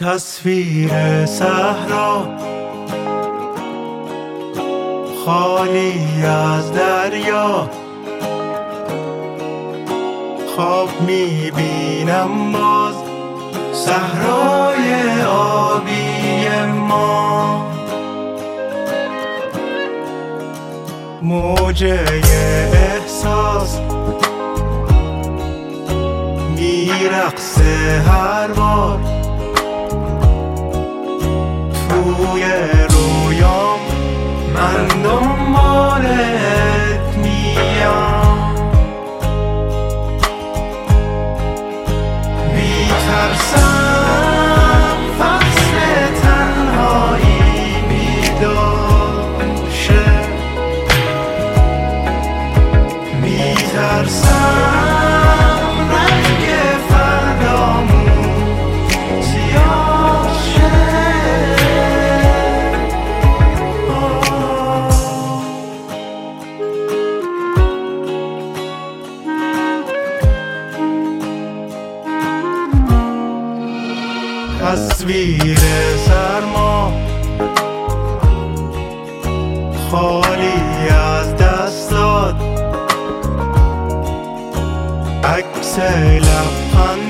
تصویر صحرا خالی از دریا، خواب میبینم باز صحرای آبی ما. موجه احساس میرقصه هر بار توی رویام، من دنبالت میام. میترسم فصل تنهایی بیدار شه، میترسم رنگ فردامون زیاد شه. تصویر سرما خالی از دستات، عکس لبخند